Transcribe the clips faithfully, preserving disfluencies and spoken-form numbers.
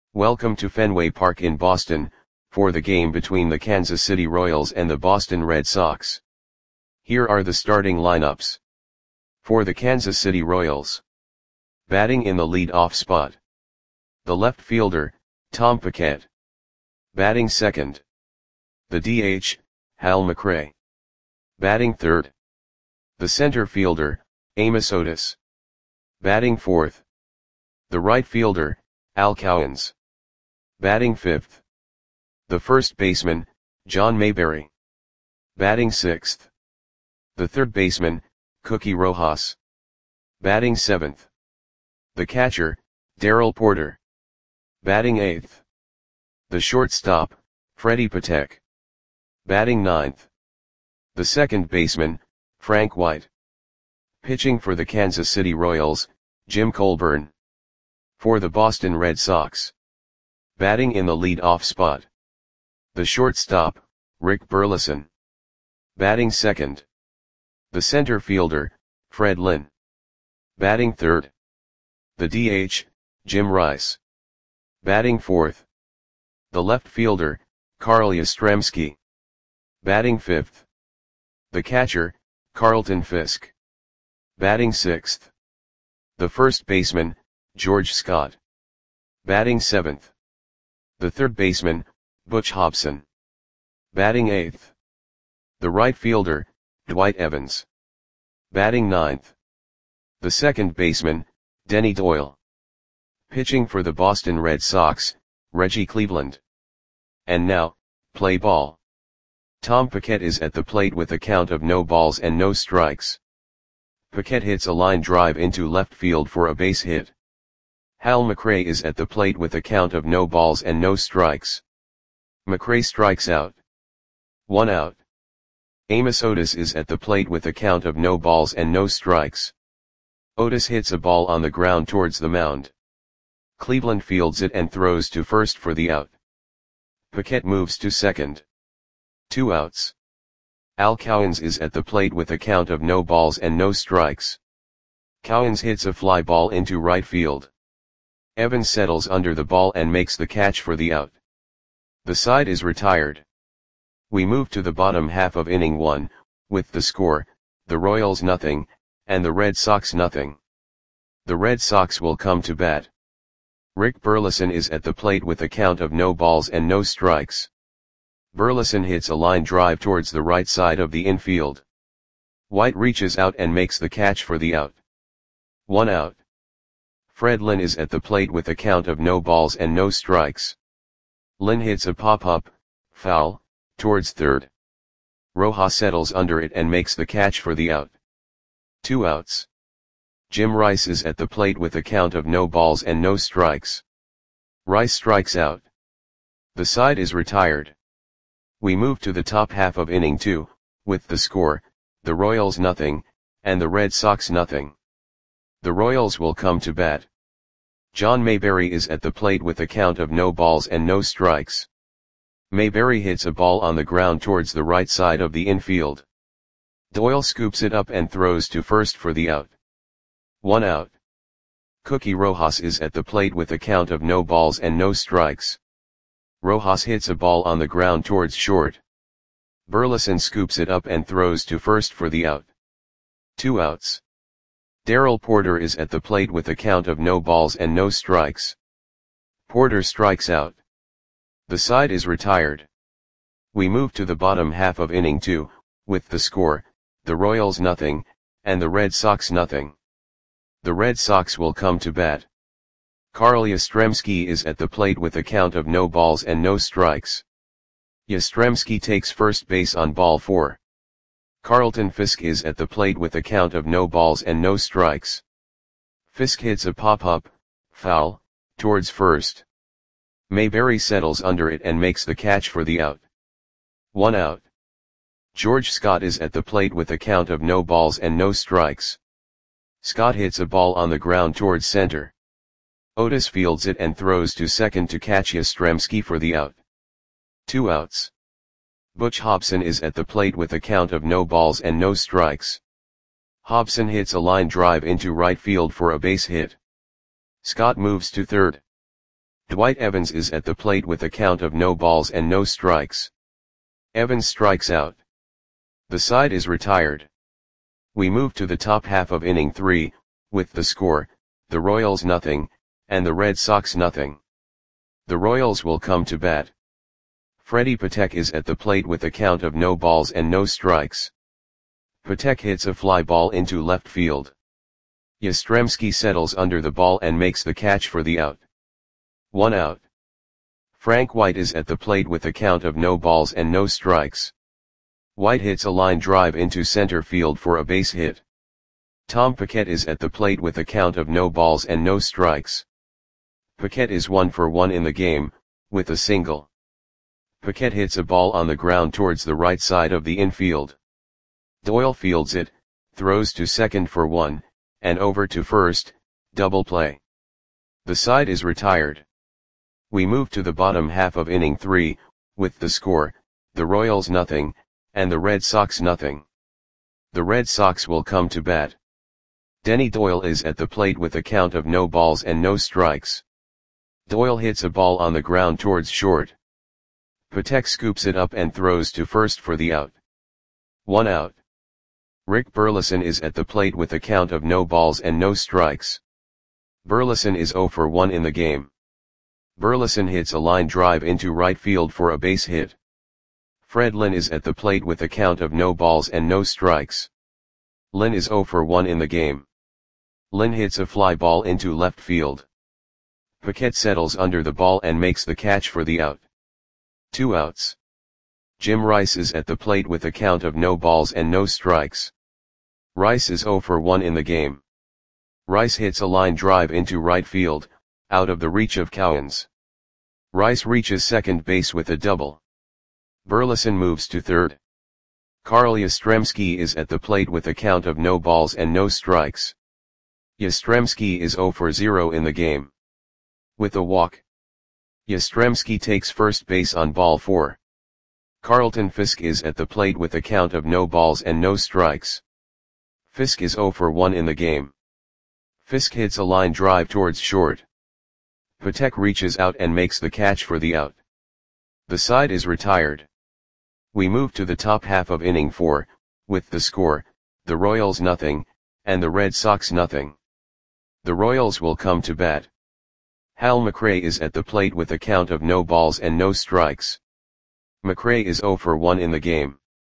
Welcome to Fenway Park in Boston, for the game between the Kansas City Royals and the Boston Red Sox. Here are the starting lineups. For the Kansas City Royals. Batting in the lead-off spot. The left fielder, Tom Paquette. Batting second. The D H, Hal McRae. Batting third. The center fielder, Amos Otis. Batting fourth. The right fielder, Al Cowens. Batting fifth. The first baseman, John Mayberry. Batting sixth. The third baseman, Cookie Rojas. Batting seventh. The catcher, Darrell Porter. Batting eighth. The shortstop, Freddie Patek. Batting ninth. The second baseman, Frank White. Pitching for the Kansas City Royals, Jim Colburn. For the Boston Red Sox. Batting in the lead-off spot. The shortstop, Rick Burleson. Batting second. The center fielder, Fred Lynn. Batting third. The D H, Jim Rice. Batting fourth. The left fielder, Carl Yastrzemski. Batting fifth. The catcher, Carlton Fisk. Batting sixth. The first baseman, George Scott. Batting seventh. The third baseman, Butch Hobson. Batting eighth. The right fielder, Dwight Evans. Batting ninth. The second baseman, Denny Doyle. Pitching for the Boston Red Sox, Reggie Cleveland. And now, play ball. Tom Paquette is at the plate with a count of no balls and no strikes. Paquette hits a line drive into left field for a base hit. Hal McRae is at the plate with a count of no balls and no strikes. McRae strikes out. One out. Amos Otis is at the plate with a count of no balls and no strikes. Otis hits a ball on the ground towards the mound. Cleveland fields it and throws to first for the out. Paquette moves to second. Two outs. Al Cowens is at the plate with a count of no balls and no strikes. Cowens hits a fly ball into right field. Evans settles under the ball and makes the catch for the out. The side is retired. We move to the bottom half of inning one, with the score, the Royals nothing, and the Red Sox nothing. The Red Sox will come to bat. Rick Burleson is at the plate with a count of no balls and no strikes. Burleson hits a line drive towards the right side of the infield. White reaches out and makes the catch for the out. One out. Fred Lynn is at the plate with a count of no balls and no strikes. Lynn hits a pop-up, foul, towards third. Rojas settles under it and makes the catch for the out. Two outs. Jim Rice is at the plate with a count of no balls and no strikes. Rice strikes out. The side is retired. We move to the top half of inning two, with the score, the Royals nothing, and the Red Sox nothing. The Royals will come to bat. John Mayberry is at the plate with a count of no balls and no strikes. Mayberry hits a ball on the ground towards the right side of the infield. Doyle scoops it up and throws to first for the out. One out. Cookie Rojas is at the plate with a count of no balls and no strikes. Rojas hits a ball on the ground towards short. Burleson scoops it up and throws to first for the out. Two outs. Darrell Porter is at the plate with a count of no balls and no strikes. Porter strikes out. The side is retired. We move to the bottom half of inning two, with the score, the Royals nothing, and the Red Sox nothing. The Red Sox will come to bat. Carl Yastrzemski is at the plate with a count of no balls and no strikes. Yastrzemski takes first base on ball four. Carlton Fisk is at the plate with a count of no balls and no strikes. Fisk hits a pop-up, foul, towards first. Mayberry settles under it and makes the catch for the out. One out. George Scott is at the plate with a count of no balls and no strikes. Scott hits a ball on the ground towards center. Otis fields it and throws to second to catch Yastrzemski for the out. Two outs. Butch Hobson is at the plate with a count of no balls and no strikes. Hobson hits a line drive into right field for a base hit. Scott moves to third. Dwight Evans is at the plate with a count of no balls and no strikes. Evans strikes out. The side is retired. We move to the top half of inning three, with the score, the Royals nothing, and the Red Sox nothing. The Royals will come to bat. Freddie Patek is at the plate with a count of no balls and no strikes. Patek hits a fly ball into left field. Yastrzemski settles under the ball and makes the catch for the out. One out. Frank White is at the plate with a count of no balls and no strikes. White hits a line drive into center field for a base hit. Tom Paquette is at the plate with a count of no balls and no strikes. Paquette is one for one in the game, with a single. Paquette hits a ball on the ground towards the right side of the infield. Doyle fields it, throws to second for one, and over to first, double play. The side is retired. We move to the bottom half of inning three, with the score, the Royals nothing, and the Red Sox nothing. The Red Sox will come to bat. Denny Doyle is at the plate with a count of no balls and no strikes. Doyle hits a ball on the ground towards short. Patek scoops it up and throws to first for the out. One out. Rick Burleson is at the plate with a count of no balls and no strikes. Burleson is zero for one in the game. Burleson hits a line drive into right field for a base hit. Fred Lynn is at the plate with a count of no balls and no strikes. Lynn is zero for one in the game. Lynn hits a fly ball into left field. Paquette settles under the ball and makes the catch for the out. Two outs. Jim Rice is at the plate with a count of no balls and no strikes. Rice is zero for one in the game. Rice hits a line drive into right field, out of the reach of Cowens. Rice reaches second base with a double. Burleson moves to third. Carl Yastrzemski is at the plate with a count of no balls and no strikes. Yastrzemski is zero for zero in the game. With a walk, Yastrzemski takes first base on ball four. Carlton Fisk is at the plate with a count of no balls and no strikes. Fisk is zero for one in the game. Fisk hits a line drive towards short. Patek reaches out and makes the catch for the out. The side is retired. We move to the top half of inning four, with the score, the Royals nothing, and the Red Sox nothing. The Royals will come to bat. Hal McRae is at the plate with a count of no balls and no strikes. McRae is zero for one in the game.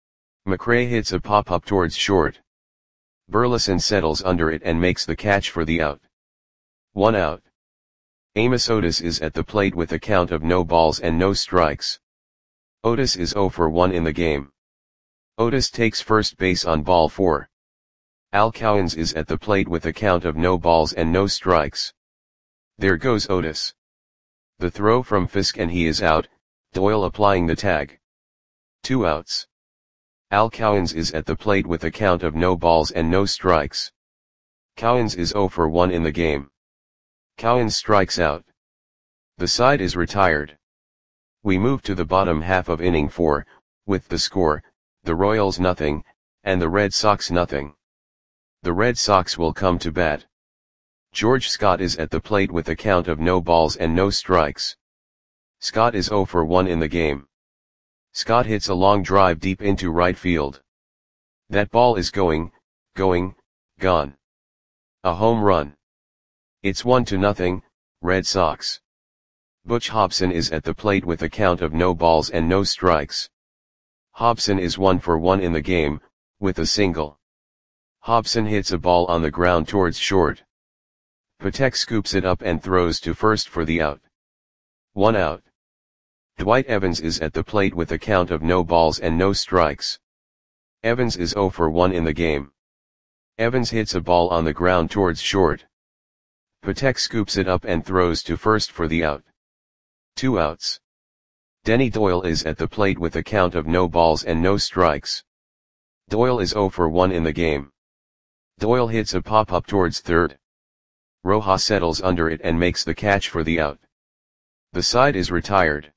McRae hits a pop-up towards short. Burleson settles under it and makes the catch for the out. One out. Amos Otis is at the plate with a count of no balls and no strikes. Otis is zero for one in the game. Otis takes first base on ball four. Al Cowens is at the plate with a count of no balls and no strikes. There goes Otis. The throw from Fisk and he is out, Doyle applying the tag. Two outs. Al Cowens is at the plate with a count of no balls and no strikes. Cowens is zero for one in the game. Cowens strikes out. The side is retired. We move to the bottom half of inning four, with the score, the Royals nothing, and the Red Sox nothing. The Red Sox will come to bat. George Scott is at the plate with a count of no balls and no strikes. Scott is zero for one in the game. Scott hits a long drive deep into right field. That ball is going, going, gone. A home run. It's one to nothing, Red Sox. Butch Hobson is at the plate with a count of no balls and no strikes. Hobson is one for one in the game, with a single. Hobson hits a ball on the ground towards short. Patek scoops it up and throws to first for the out. One out. Dwight Evans is at the plate with a count of no balls and no strikes. Evans is zero for one in the game. Evans hits a ball on the ground towards short. Patek scoops it up and throws to first for the out. Two outs. Denny Doyle is at the plate with a count of no balls and no strikes. Doyle is zero for one in the game. Doyle hits a pop-up towards third. Rojas settles under it and makes the catch for the out. The side is retired.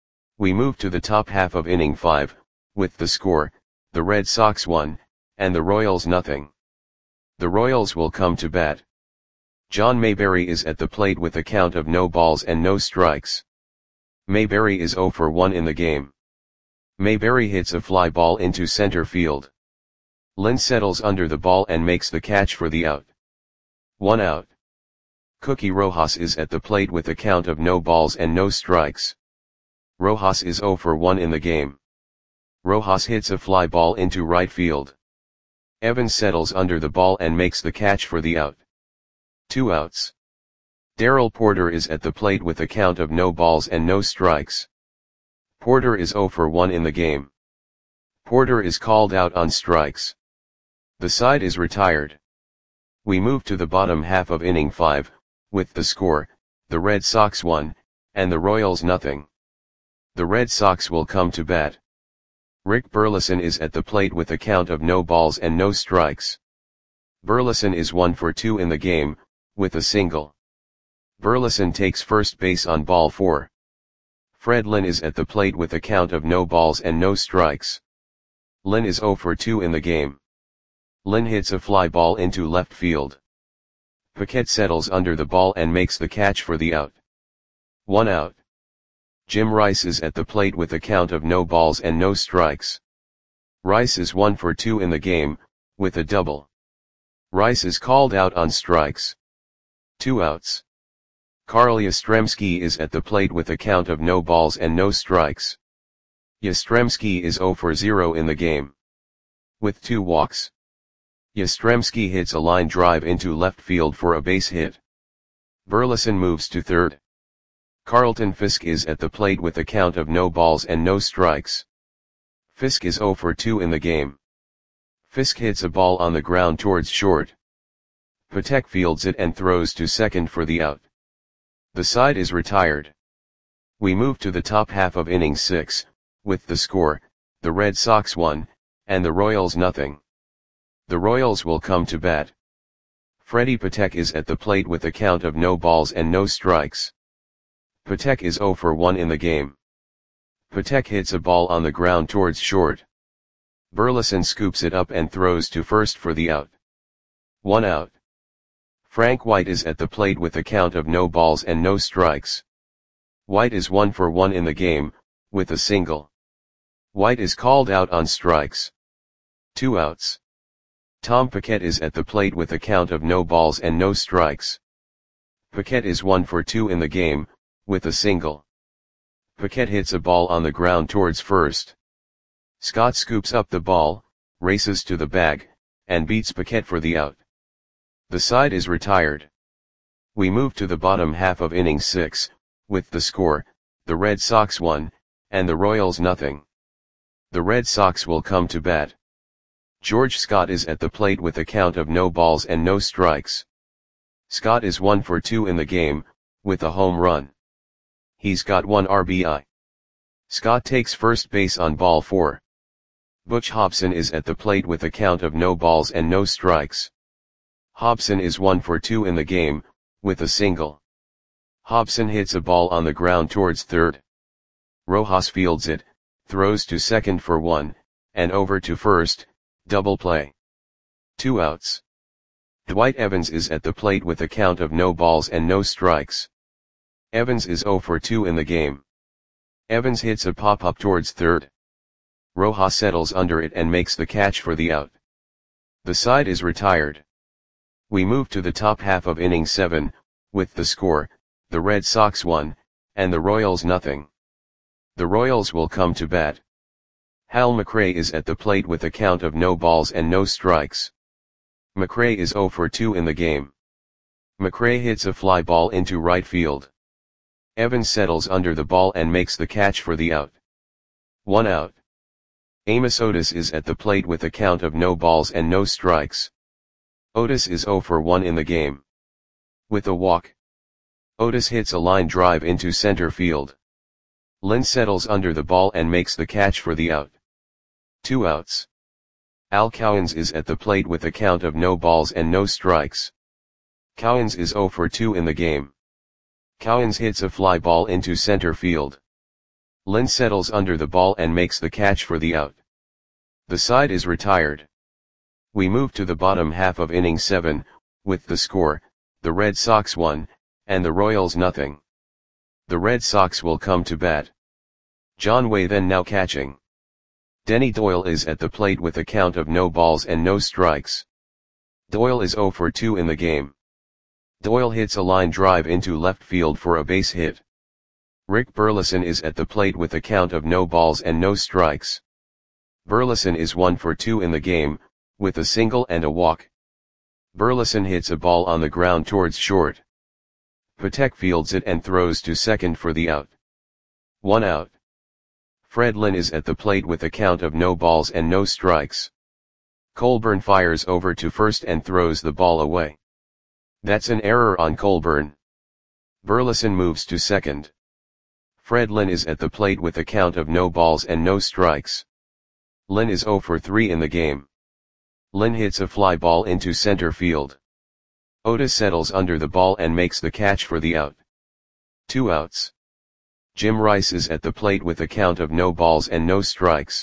We move to the top half of inning five, with the score, the Red Sox one, and the Royals nothing. The Royals will come to bat. John Mayberry is at the plate with a count of no balls and no strikes. Mayberry is zero for one in the game. Mayberry hits a fly ball into center field. Lynn settles under the ball and makes the catch for the out. One out. Cookie Rojas is at the plate with a count of no balls and no strikes. Rojas is zero for one in the game. Rojas hits a fly ball into right field. Evans settles under the ball and makes the catch for the out. Two outs. Darrell Porter is at the plate with a count of no balls and no strikes. Porter is zero for one in the game. Porter is called out on strikes. The side is retired. We move to the bottom half of inning five, with the score, the Red Sox one, and the Royals nothing. The Red Sox will come to bat. Rick Burleson is at the plate with a count of no balls and no strikes. Burleson is one for two in the game, with a single. Burleson takes first base on ball four. Fred Lynn is at the plate with a count of no balls and no strikes. Lynn is zero for two in the game. Lynn hits a fly ball into left field. Paquette settles under the ball and makes the catch for the out. One out. Jim Rice is at the plate with a count of no balls and no strikes. Rice is one for two in the game, with a double. Rice is called out on strikes. Two outs. Carl Yastrzemski is at the plate with a count of no balls and no strikes. Yastrzemski is zero for zero in the game. With two walks. Yastrzemski hits a line drive into left field for a base hit. Burleson moves to third. Carlton Fisk is at the plate with a count of no balls and no strikes. Fisk is zero for two in the game. Fisk hits a ball on the ground towards short. Patek fields it and throws to second for the out. The side is retired. We move to the top half of inning six, with the score, the Red Sox one, and the Royals nothing. The Royals will come to bat. Freddie Patek is at the plate with a count of no balls and no strikes. Patek is zero for one in the game. Patek hits a ball on the ground towards short. Burleson scoops it up and throws to first for the out. One out. Frank White is at the plate with a count of no balls and no strikes. White is one for one in the game, with a single. White is called out on strikes. Two outs. Tom Paquette is at the plate with a count of no balls and no strikes. Paquette is one for two in the game, with a single. Paquette hits a ball on the ground towards first. Scott scoops up the ball, races to the bag, and beats Paquette for the out. The side is retired. We move to the bottom half of inning six, with the score, the Red Sox one, and the Royals nothing. The Red Sox will come to bat. George Scott is at the plate with a count of no balls and no strikes. Scott is one for two in the game, with a home run. He's got one R B I. Scott takes first base on ball four. Butch Hobson is at the plate with a count of no balls and no strikes. Hobson is one for two in the game, with a single. Hobson hits a ball on the ground towards third. Rojas fields it, throws to second for one, and over to first, double play. Two outs. Dwight Evans is at the plate with a count of no balls and no strikes. Evans is zero for two in the game. Evans hits a pop-up towards third. Rojas settles under it and makes the catch for the out. The side is retired. We move to the top half of inning seven, with the score, the Red Sox one, and the Royals nothing. The Royals will come to bat. Hal McRae is at the plate with a count of no balls and no strikes. McRae is zero for two in the game. McRae hits a fly ball into right field. Evans settles under the ball and makes the catch for the out. One out. Amos Otis is at the plate with a count of no balls and no strikes. Otis is zero for one in the game. With a walk. Otis hits a line drive into center field. Lynn settles under the ball and makes the catch for the out. Two outs. Al Cowens is at the plate with a count of no balls and no strikes. Cowens is zero for two in the game. Cowens hits a fly ball into center field. Lynn settles under the ball and makes the catch for the out. The side is retired. We move to the bottom half of inning seven, with the score, the Red Sox one, and the Royals nothing. The Red Sox will come to bat. John Wayden now catching. Denny Doyle is at the plate with a count of no balls and no strikes. Doyle is oh for two in the game. Doyle hits a line drive into left field for a base hit. Rick Burleson is at the plate with a count of no balls and no strikes. Burleson is one for two in the game, with a single and a walk. Burleson hits a ball on the ground towards short. Patek fields it and throws to second for the out. One out. Fred Lynn is at the plate with a count of no balls and no strikes. Colburn fires over to first and throws the ball away. That's an error on Colburn. Burleson moves to second. Fred Lynn is at the plate with a count of no balls and no strikes. Lynn is oh for three in the game. Lynn hits a fly ball into center field. Otis settles under the ball and makes the catch for the out. Two outs. Jim Rice is at the plate with a count of no balls and no strikes.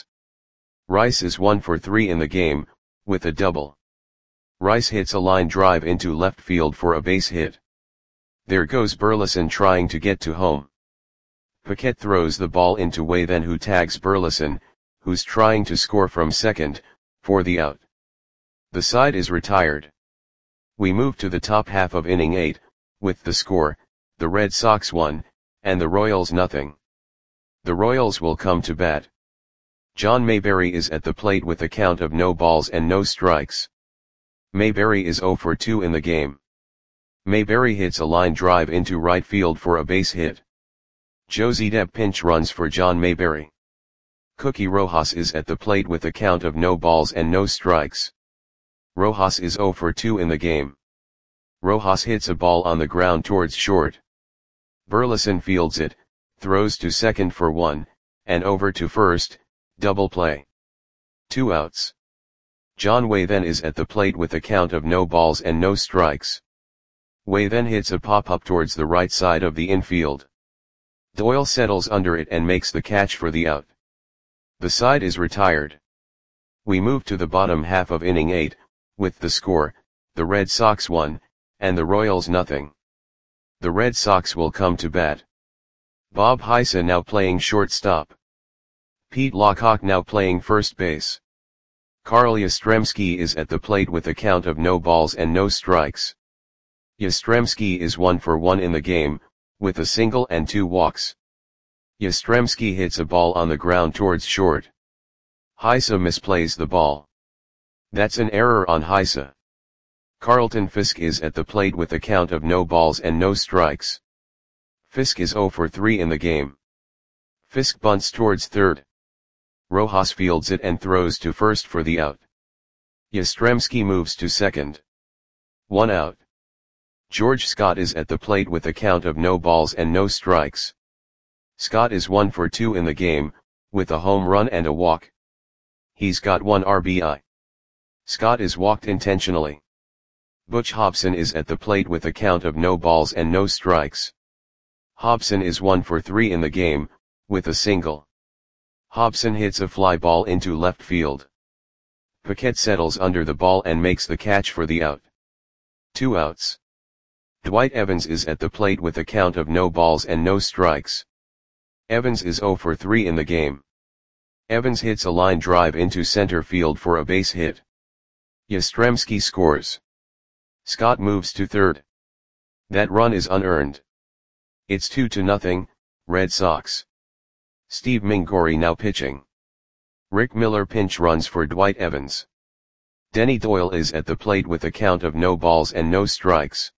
Rice is one for three in the game, with a double. Rice hits a line drive into left field for a base hit. There goes Burleson trying to get to home. Paquette throws the ball into Wayden, who tags Burleson, who's trying to score from second, for the out. The side is retired. We move to the top half of inning eight, with the score, the Red Sox one, and the Royals nothing. The Royals will come to bat. John Mayberry is at the plate with a count of no balls and no strikes. Mayberry is oh for two in the game. Mayberry hits a line drive into right field for a base hit. Josie Depp pinch runs for John Mayberry. Cookie Rojas is at the plate with a count of no balls and no strikes. Rojas is oh for two in the game. Rojas hits a ball on the ground towards short. Burleson fields it, throws to second for one, and over to first, double play. Two outs. John Wayden is at the plate with a count of no balls and no strikes. Wayden hits a pop-up towards the right side of the infield. Doyle settles under it and makes the catch for the out. The side is retired. We move to the bottom half of inning eight, with the score, the Red Sox one, and the Royals nothing. The Red Sox will come to bat. Bob Heisa now playing shortstop. Pete Lockhart now playing first base. Carl Yastrzemski is at the plate with a count of no balls and no strikes. Yastrzemski is one for one in the game, with a single and two walks. Yastrzemski hits a ball on the ground towards short. Heisa misplays the ball. That's an error on Heisa. Carlton Fisk is at the plate with a count of no balls and no strikes. Fisk is oh for three in the game. Fisk bunts towards third. Rojas fields it and throws to first for the out. Yastrzemski moves to second. One out. George Scott is at the plate with a count of no balls and no strikes. Scott is one for two in the game, with a home run and a walk. He's got one R B I. Scott is walked intentionally. Butch Hobson is at the plate with a count of no balls and no strikes. Hobson is one for three in the game, with a single. Hobson hits a fly ball into left field. Paquette settles under the ball and makes the catch for the out. Two outs. Dwight Evans is at the plate with a count of no balls and no strikes. Evans is oh for three in the game. Evans hits a line drive into center field for a base hit. Yastrzemski scores. Scott moves to third. That run is unearned. It's two to nothing, Red Sox. Steve Mingori now pitching. Rick Miller pinch runs for Dwight Evans. Denny Doyle is at the plate with a count of no balls and no strikes.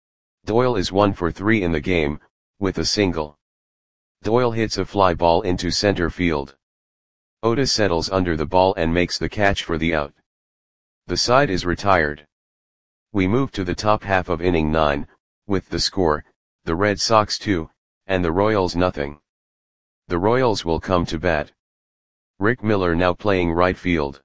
Doyle is one for three in the game, with a single. Doyle hits a fly ball into center field. Otis settles under the ball and makes the catch for the out. The side is retired. We move to the top half of inning nine, with the score, the Red Sox two, and the Royals nothing. The Royals will come to bat. Rick Miller now playing right field.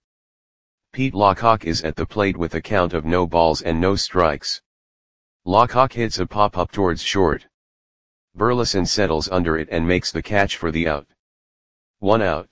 Pete Lockhart is at the plate with a count of no balls and no strikes. Lockhart hits a pop-up towards short. Burleson settles under it and makes the catch for the out. One out.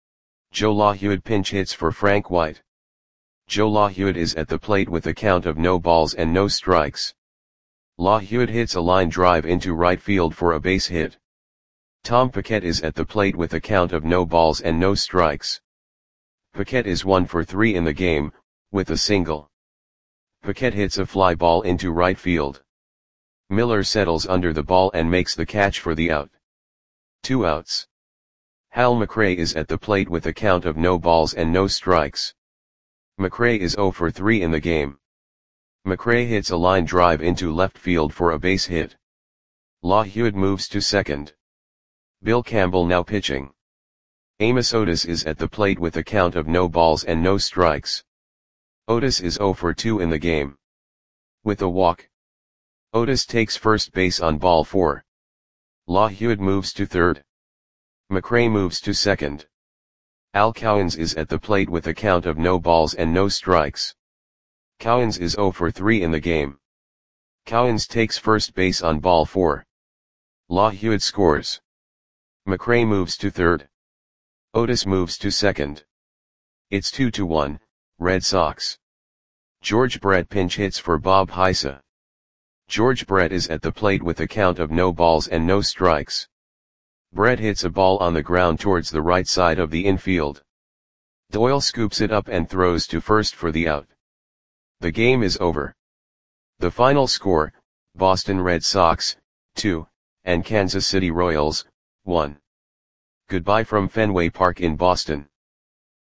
Joe LaHude pinch hits for Frank White. Joe LaHude is at the plate with a count of no balls and no strikes. LaHude hits a line drive into right field for a base hit. Tom Paquette is at the plate with a count of no balls and no strikes. Paquette is one for three in the game, with a single. Paquette hits a fly ball into right field. Miller settles under the ball and makes the catch for the out. Two outs. Hal McRae is at the plate with a count of no balls and no strikes. McRae is zero for three in the game. McRae hits a line drive into left field for a base hit. LaHude moves to second. Bill Campbell now pitching. Amos Otis is at the plate with a count of no balls and no strikes. Otis is zero for two in the game. With a walk, Otis takes first base on ball four. LaHude moves to third. McRae moves to second. Al Cowens is at the plate with a count of no balls and no strikes. Cowens is zero for three in the game. Cowens takes first base on ball four. LaHude scores. McRae moves to third. Otis moves to second. It's two to one, Red Sox. George Brett pinch hits for Bob Heisa. George Brett is at the plate with a count of no balls and no strikes. Brett hits a ball on the ground towards the right side of the infield. Doyle scoops it up and throws to first for the out. The game is over. The final score, Boston Red Sox, two, and Kansas City Royals, one. Goodbye from Fenway Park in Boston.